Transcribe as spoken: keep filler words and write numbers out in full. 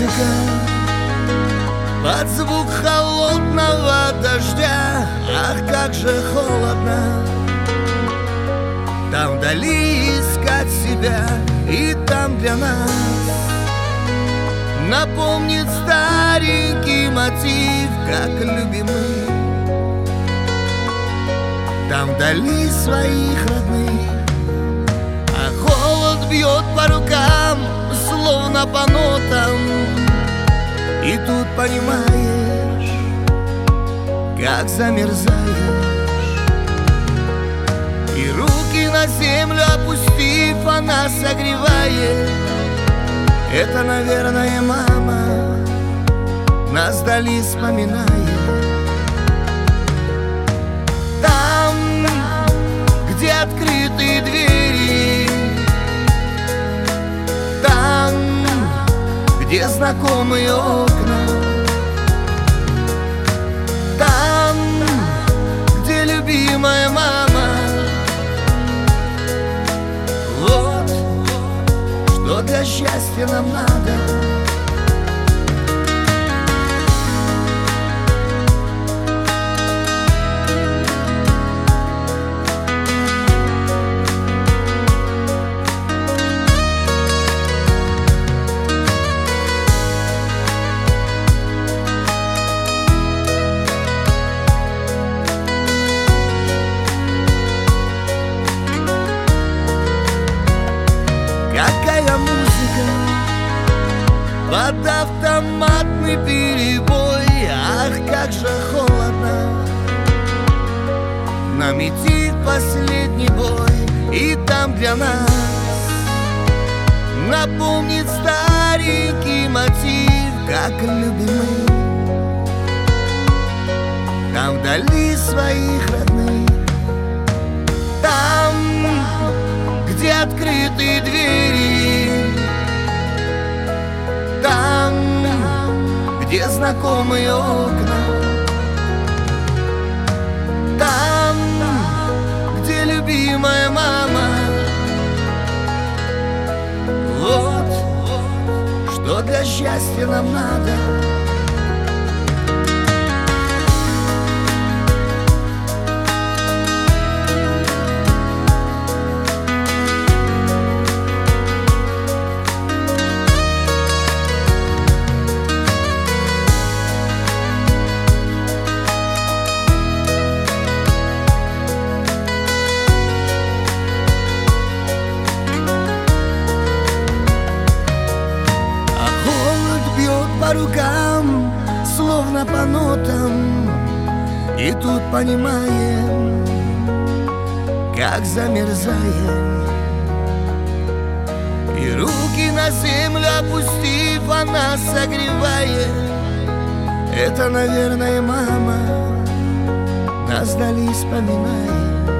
музыка под звук холодного дождя. Ах, как же холодно там вдали искать себя, и там для нас напомнит старенький мотив, как любимый. Там вдали своих родных, а холод бьет по рукам, словно по нотам. И тут понимаешь, как замерзаешь, и руки на землю опустив, она согревает. Это, наверное, мама нас вдали вспоминает. Там, где открытые двери, там, где знакомые окна, там, где любимая мама. Вот что для счастья нам надо. Какая музыка под автоматный перебой. Ах, как же холодно, нам идти в последний бой. И там для нас напомнит старенький мотив, как любимый. Там вдали своих родных, там, где открытые двери, там, где знакомые окна, там, где любимая мама. Вот что для счастья нам надо. По рукам, словно по нотам, и тут понимаем, как замерзаем. И руки на землю опустив, она согревает. Это, наверное, мама нас вдали вспоминает.